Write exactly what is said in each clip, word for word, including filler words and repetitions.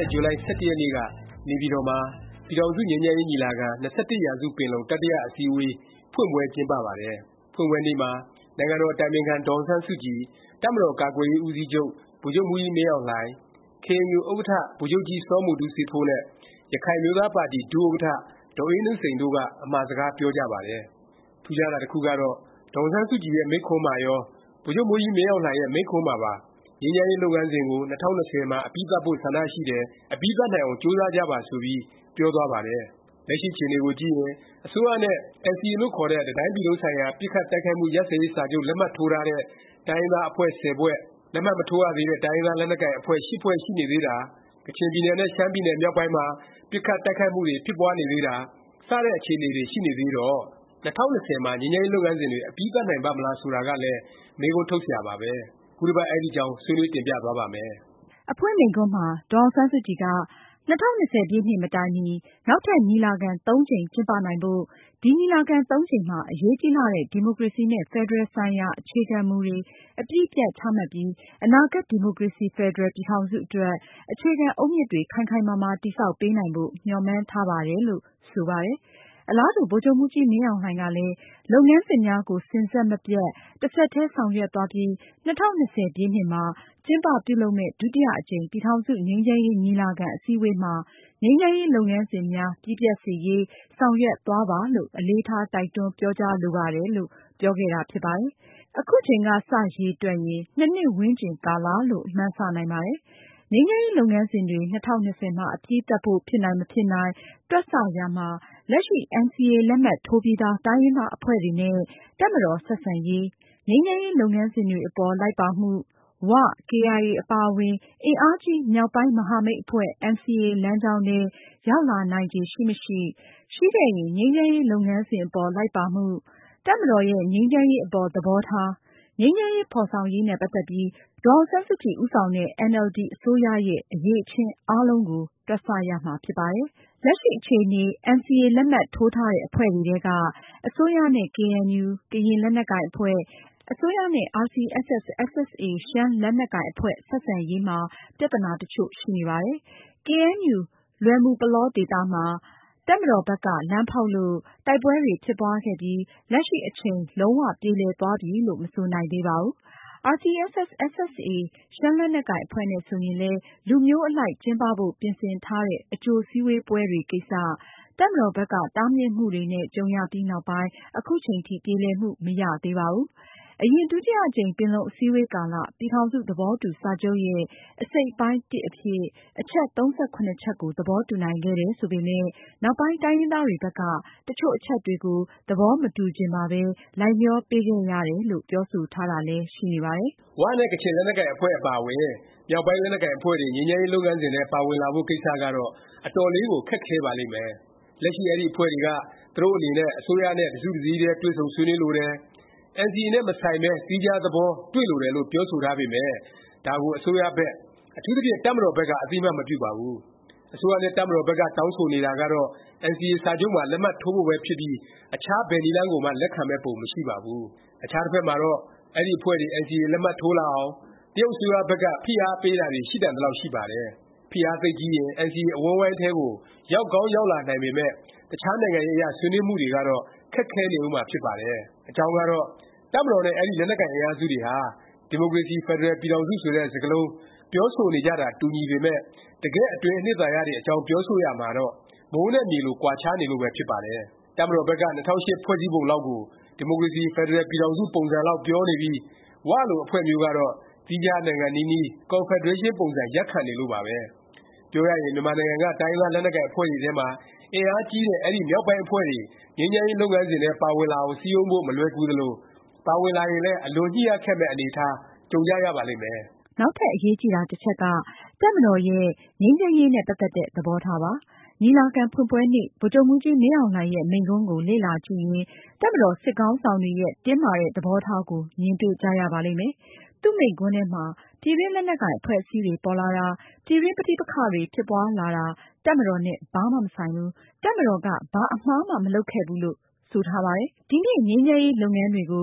ဇူလိုင် ၁၁ ရက်နေ့က နေပြည်တော်မှာ ပြည်ထောင်စု ငြိမ်းချမ်းရေး ညီလာခံ ၂၁ ရာစုပင်လုံ တတိယ အစည်းအဝေး ဖွင့်ပွဲကျင်းပပါတယ်။ ဖွင့်ပွဲနေ့မှာ နိုင်ငံတော် အတိုင်ပင်ခံ ဒေါ်အောင်ဆန်းစုကြည်၊ တပ်မတော်ကာကွယ်ရေး ဦးစီးချုပ် ဗိုလ်ချုပ်မှူးကြီး မင်းအောင်လှိုင်၊ ကေအဲန်ယူ ဥက္ကဌ ဗိုလ်ချုပ်ကြီးစောမူတူးစေးဖိုး နဲ့ ရခိုင်အမျိုးသားပါတီ ဒုဥက္ကဌ ဒေါ်အေးနုစိန် တို့က အမှာစကားပြောကြပါတယ်။ ထူးခြားတာ တစ်ခုကတော့ ဒေါ်အောင်ဆန်းစုကြည်ရဲ့ မိန့်ခွန်းမှာရော၊ ဗိုလ်ချုပ်မှူးကြီး မင်းအောင်လှိုင်ရဲ့ မိန့်ခွန်းမှာပါ ငြိမ်းချမ်းရေး လုပ်ငန်းစဉ်ကို ၂၀၂၀ မှာ အပြီးသတ်ဖို့ ဆန္ဒရှိတယ်၊ အပြီးသတ်နိုင်အောင် ကြိုးစားကြပါ ဆိုပြီး ပြောသွားပါတယ်။ လက်ရှိ အခြေအနေကိုကြည့်ရင် အစိုးရနဲ့ အင်န်စီအေ လို့ခေါ်တဲ့ တစ်တိုင်းပြည်လုံးဆိုင်ရာ ပစ်ခတ်တိုက်ခိုက်မှု ရပ်စဲရေး စာချုပ် လက်မှတ်ထိုးထားတဲ့ တိုင်းရင်းသား အဖွဲ့ ဆယ်ဖွဲ့၊ လက်မှတ်မထိုးရသေးတဲ့ တိုင်းရင်းသား လက်နက်ကိုင် အဖွဲ့ ၈ ဖွဲ့ရှိနေသေးတာ၊ ကချင်ပြည်နယ်နဲ့ ရှမ်းပြည်နယ် မြောက်ပိုင်းမှာ ပစ်ခတ်တိုက်ခိုက်မှုတွေ ဖြစ်ပွားနေသေးတာ စတဲ့ အခြေအနေတွေ ရှိနေသေးတော့ ၂၀၂၀ မှာ ငြိမ်းချမ်းရေး လုပ်ငန်းစဉ်တွေ အပြီးသတ်နိုင်ပါ့မလား ဆိုတာကလည်း မေးခွန်းထုတ်စရာပါပဲ။ ခုတစ်ပတ် အဲဒီအကြောင်း ဆွေးနွေးတင်ပြသွားပါ့မယ်။ အဖွင့်မိန့်ခွန်းမှာ ဒေါ်အောင်ဆန်းစုကြည်က ၂၀၂၀ ပြည့်နှစ် မတိုင်မီ နောက်ထပ် ညီလာခံ သုံးကြိမ်ကျင်းပနိုင်ဖို့၊ ဒီညီလာခံ သုံးကြိမ်မှာ အရေးကြီးလှတဲ့ ဒီမိုကရေစီနဲ့ ဖက်ဒရယ်ဆိုင်ရာ အခြေခံမူတွေ အပြည့်အပြတ် ချမှတ်ပြီး အနာဂတ် ဒီမိုကရေစီ ဖက်ဒရယ်ပြည်ထောင်စု အတွက် အခြေခံအုတ်မြစ်တွေ ခိုင်ခိုင်မာမာ တည်ဆောက်ပေးနိုင်ဖို့ မျှော်မှန်းထားပါတယ်လို့ ဆိုပါတယ်။ အလားတူ ဗိုလ်ချုပ်မှူးကြီး မင်းအောင်လှိုင်ကလည်း လုပ်ငန်းစဉ်များကို စဉ်ဆက်မပြတ် တဆက်တည်း ဆောင်ရွက်သွားပြီး ၂၀၂၀ ပြည့်နှစ်မှာ ကျင်းပပြုလုပ်မယ့် ဒုတိယ အကြိမ် ပြည်ထောင်စု ငြိမ်းချမ်းရေး ညီလာခံ အစည်းအဝေးမှာ ငြိမ်းချမ်းရေး လုပ်ငန်းစဉ်များ ပြီးပြတ်စေရေး ဆောင်ရွက်သွားပါလို့ အလေးထား တိုက်တွန်းပြောကြားလိုပါတယ်လို့ ပြောခဲ့တာ ဖြစ်ပါတယ်။ အခုချိန်က စ ရေတွက်ရင် ၂ နှစ်ဝန်းကျင်ကာလ လို့ မှန်းဆ နိုင်ပါတယ်။ ငြိမ်းချမ်းရေး လုပ်ငန်းစဉ်တွေ ၂၀၂၀ မှာ အပြီးသတ်ဖို့ ဖြစ်နိုင် မဖြစ်နိုင် တွက်ဆရာမှာ လက်ရှိ အင်န်စီအေ လက်မှတ်ထိုးပြီးသား တိုင်းရင်းသား အဖွဲ့တွေနဲ့ တပ်မတော် ဆက်ဆံရေး၊ ငြိမ်းချမ်းရေး လုပ်ငန်းစဉ်တွေအပေါ် လိုက်ပါမှု၊ ဝ၊ ကေအိုင်အေ အပါအဝင် အင်အားကြီး မြောက်ပိုင်း မဟာမိတ်အဖွဲ့ အင်န်စီအေ လမ်းကြောင်းထဲ ရောက်လာနိုင်ခြေ ရှိမရှိ၊ ရှိခဲ့ရင် ငြိမ်းချမ်းရေး လုပ်ငန်းစဉ်အပေါ် လိုက်ပါမှု၊ တပ်မတော်ရဲ့ ငြိမ်းချမ်းရေး အပေါ် သဘောထား၊ ငြိမ်းချမ်းရေး ဖော်ဆောင်ရေးနဲ့ ပတ်သက်ပြီး ဒေါ်အောင်ဆန်းစုကြည် ဦးဆောင်တဲ့ အင်န်အယ်လ်ဒီ အစိုးရရဲ့ အရည်အချင်း အားလုံးကို တွက်ဆ ရမှာဖြစ်ပါတယ်။ လက်ရှိ အခြေအနေ အင်န်စီအေ လက်မှတ်ထိုးထားတဲ့ အဖွဲ့တွေထဲက အစိုးရနဲ့ ကေအဲန်ယူ ကရင်လက်နက်ကိုင်အဖွဲ့၊ အစိုးရနဲ့ အာရ်စီအက်စ်အက်စ် ရှမ်းလက်နက်ကိုင်အဖွဲ့ ဆက်ဆံရေးမှာ ပြသနာ တစ်ချို့ ရှိနေပါတယ်။ ကေအဲန်ယူ လွယ်မူပလော ဒေသမှာ တပ်မတော်ဘက်က လမ်းဖေါက်လို့ တိုက်ပွဲတွေ ဖြစ်ပွားခဲ့ပြီး လက်ရှိအချိန် လုံး၀ ပြေလည်သွားပြီလို့ မဆိုနိုင်သေးပါဘူး။ အာရ်စီအက်စ်အက်စ် ရှမ်းလက်နက်ကိုင် အဖွဲ့နဲ့ ဆိုရင်လည်း လူမျိုးအလိုက် ကျင်းပဖို့ ပြင်ဆင်ထားတဲ့ အကြိုစည်းဝေးပွဲတွေကိစ္စ တပ်မတော်ဘက်က တားမြစ်မှုတွေနဲ့ ကြုံရပြီးနောက်ပိုင်း ခုချိန်ထိ ပြေလည်မှု မရသေးပါဘူး။ အရင် ဒုတိယအကြိမ် ပင်လုံအစည်းဝေးကာလ ပြည်ထောင်စု သဘောတူစာချုပ်ရဲ့ အစိတ်အပိုင်း အဖြစ် အချက် ၃၇ ချက်ကို သဘောတူနိုင်ခဲ့တယ် ဆိုပေမယ့် နောက်ပိုင်း တိုင်းရင်းသားတွေဘက်က တစ်ချို့အချက်တွေကို သဘောမတူချင်မှာပဲ လိုက်လျောပေးခဲ့ရတယ်လို့ ပြောဆိုထားတာလည်း ရှိနေပါတယ်။ ဝနဲ့ ကချင်လက်နက်ကိုင် အဖွဲ့အပါအဝင် မြောက်ပိုင်း လက်နက်ကိုင် အဖွဲ့တွေ ငြိမ်းချမ်းရေး လုပ်ငန်းစဉ်ထဲ ပါဝင်လာဖို့ ကိစ္စကတော့ အတော်လေးကို ခက်ခဲပါလိမ့်မယ်။ လက်ရှိ အဲဒီ အဖွဲ့တွေက သူတို့အနေနဲ့ အစိုးရနဲ့ တစ်စုတစ်စည်းတည်း တွေ့ဆုံဆွေးနွေးလိုတယ်၊ အင်န်စီအေ နဲ့ မဆိုင်ပဲ သီးခြားသဘော တွေ့လိုတယ်လို့ ပြောဆိုထားပေမယ့် ဒါကို အစိုးရဘက်၊ အထူးသဖြင့် တပ်မတော်ဘက်က အသိအမှတ်မပြုပါဘူး။ အစိုးရနဲ့ တပ်မတော်ဘက်က တောင်းဆိုနေတာကတော့ အင်န်စီအေ စာချုပ်မှာ လက်မှတ်ထိုးဖို့ပဲ ဖြစ်ပြီး အခြား ဘယ်နည်းလမ်းကိုမှ လက်ခံမယ့်ပုံ မရှိပါဘူး။ အခြားတစ်ဖက်မှာတော့ အဲဒီ အဖွဲ့တွေ အင်န်စီအေ လက်မှတ်ထိုးလာအောင် တရုတ်အစိုးရဘက်က ဖိအားပေးတာတွေ ရှိတန်သလောက် ရှိပါတယ်။ ဖိအားသိပ်ကြီးရင် အင်န်စီအေ အဝန်းအဝိုင်းထဲကို ရောက်ကောင်းရောက်လာနိုင်ပေမယ့် တခြားနိုင်ငံရေးအရ ဆွေးနွေးမှုတွေကတော့ ခက်ခဲနေဦးမှာ ဖြစ်ပါတယ်။ အကြောင်းကတော့ တပ်မတော်နဲ့ အဲဒီ လက်နက်ကိုင် အင်အားစုတွေဟာ ဒီမိုကရေစီ ဖက်ဒရယ်ပြည်ထောင်စု ဆိုတဲ့ စကားလုံး ပြောဆိုနေကြတာ တူညီပေမယ့် တကယ့် အတွင်းအနှစ်သာရတွေ အကြောင်း ပြောဆိုရာမှာတော့ မိုးနဲ့မြေလို ကွာခြားနေလို့ပဲ ဖြစ်ပါတယ်။ တပ်မတော်ဘက်က ၂၀၀၈ ဖွဲ့စည်းပုံလောက်ကို ဒီမိုကရေစီ ဖက်ဒရယ်ပြည်ထောင်စု ပုံစံလောက် ပြောနေပြီး ဝလို အဖွဲ့မျိုးကတော့ သီးခြား နိုင်ငံနီးနီး ကွန်ဖက်ဒရေးရှင်း ပုံစံ ရပ်ခံနေလို့ပါပဲ။ ပြောရရင် မြန်မာနိုင်ငံက တိုင်းရင်းသား လက်နက်ကိုင် အဖွဲ့တွေထဲမှာ အင်အားကြီးတဲ့ အဲဒီ မြောက်ပိုင်းအဖွဲ့တွေ ငြိမ်းချမ်းရေး လုပ်ငန်းစဉ်ထဲ ပါဝင်လာအောင် စည်းရုံးဖို့ မလွယ်ကူသလို၊ ပါဝင်လာရင်လည်း အလွန်ညှိရခက်မယ့် အနေအထား ကြုံကြရပါလိမ့်မယ်။ နောက်ထပ် အရေးကြီးတာ တစ်ချက်က တပ်မတော်ရဲ့ ငြိမ်းချမ်းရေးနဲ့ ပတ်သက်တဲ့ သဘောထားပါ။ ညီလာခံ ဖွင့်ပွဲနေ့ ဗိုလ်ချုပ်မှူးကြီး မင်းအောင်လှိုင်ရဲ့ မိန့်ခွန်းကို လေ့လာကြည့်ရင် တပ်မတော် စစ်ခေါင်းဆောင်တွေရဲ့ တင်းမာတဲ့ သဘောထားကို မြင်တွေ့ကြရပါလိမ့်မယ်။ သူ့မိန့်ခွန်းထဲမှာ ပြည်တွင်း လက်နက်ကိုင် အဖွဲ့အစည်းတွေ ပေါ်လာတာ၊ ပြည်တွင်း ပဋိပက္ခတွေ ဖြစ်ပွားလာတာ တပ်မတော်နဲ့ ဘာမှ မဆိုင်ဘူး၊ တပ်မတော်က ဘာအမှားမှ မလုပ်ခဲ့ဘူးလို့ ဆိုထားပါတယ်။ ဒီနေ့ ငြိမ်းချမ်းရေး လုပ်ငန်းတွေကို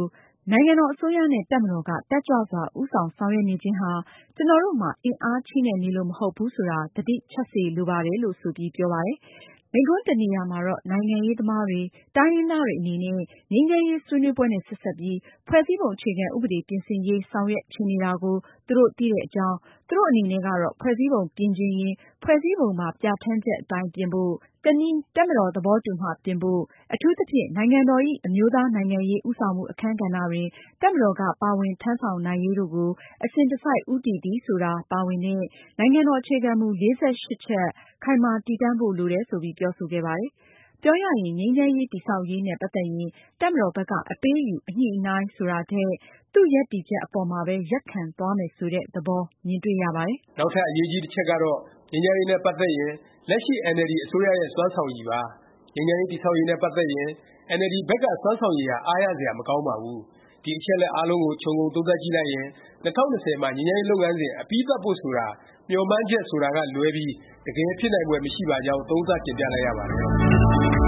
နိုင်ငံတော်အစိုးရနဲ့တပ်မတော်ကတက်ကြွစွာဦးဆောင်ဆောင်ရွက်နေခြင်းဟာကျွန်တော်တို့မှာအင်အားချိနဲ့နေလို့မဟုတ်ဘူးဆိုတာသတိချက်စေလိုပါတယ်လို့ဆိုပြီးပြောပါတယ်။ မိန့်ခွန်းတနေရာမှာတော့နိုင်ငံရေးသမားတွေ၊တိုင်းရင်းသားတွေအနေနဲ့ငြိမ်းချမ်းရေးဆွေးနွေးပွဲနဲ့ဆက်စပ်ပြီးဖွဲ့စည်းပုံအခြေခံဥပဒေပြင်ဆင်ရေးဆောင်ရွက်ချင်နေတာကိုသူတို့သိတဲ့အကြောင်း၊သူတို့အနေနဲ့ကတော့ဖွဲ့စည်းပုံပြင်ချင်ရင်ဖွဲ့စည်းပုံပါပြဌာန်းချက်အတိုင်းပြင်ဖို့၊တနည်းတပ်မတော်သဘောတူမှပြင်ဖို့၊အထူးသဖြင့်နိုင်ငံတော်၏အမျိုးသားနိုင်ငံရေးဦးဆောင်မှုအခန်းကဏ္ဍတွင်တပ်မတော်ကပါဝင်ထမ်းဆောင်နိုင်ရေးတို့ကိုအစဉ်တစိုက်ဦးတည်သည်ဆိုတာပါဝင်တဲ့နိုင်ငံတော်အခြေခံမူ ၄၈ ချက်ခိုင်မာတည်တံ့ဖို့လိုတယ်ဆိုပြီးပြောဆိုခဲ့ပါတယ်။ ပြောရရင်ငြိမ်းချမ်းရေးတည်ဆောက်ရေးနဲ့ပတ်သက်ရင်တပ်မတော်ဘက်ကအပေးအယူအညှိအနှိုင်းဆိုတာထက်သူ့ရပ်တည်ချက်အပေါ်မှာပဲရပ်ခံသွားမယ်ဆိုတဲ့သဘောမြင်တွေ့ရပါတယ်။နောက်ထပ်အရေးကြီးတစ်ချက်ကတော့ငြိမ်းချမ်းရေးနဲ့ပတ်သက်ရင်လက်ရှိအင်န်အယ်လ်ဒီအစိုးရရဲ့စွမ်းဆောင်ရည်ပါ။ငြိမ်းချမ်းရေးတည်ဆောက်ရေးနဲ့ပတ်သက်ရင်အင်န်အယ်လ်ဒီဘက်ကစွမ်းဆောင်ရည်ဟာအားရစရာမကောင်းပါဘူး။ဒီအချက်အလက်အားလုံးကိုခြုံငုံသုံးသပ်ကြည့်လိုက်ရင်၂၀၂၀မှာငြိမ်းချမ်းရေးလုပ်ငန်းစဉ်အပြီးသတ်ဖို့ဆိုတာမျှော်မှန်းချက်ဆိုတာကလွဲပြီးတကယ်ဖြစ်နိုင်ဖွယ်မရှိပါကြောင်းသုံးသပ်တင်ပြလိုက်ရပါတယ်